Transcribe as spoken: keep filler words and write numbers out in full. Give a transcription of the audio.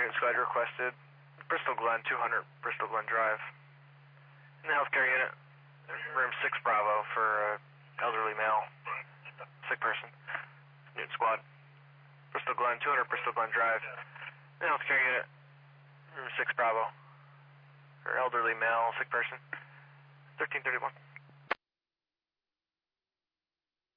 Newton Squad requested Bristol Glen, two hundred Bristol Glen Drive. In the healthcare unit, room six Bravo for uh, elderly male, sick person. Newton Squad. Bristol Glen, two hundred Bristol Glen Drive. In the healthcare unit, room six Bravo for elderly male, sick person. thirteen thirty-one.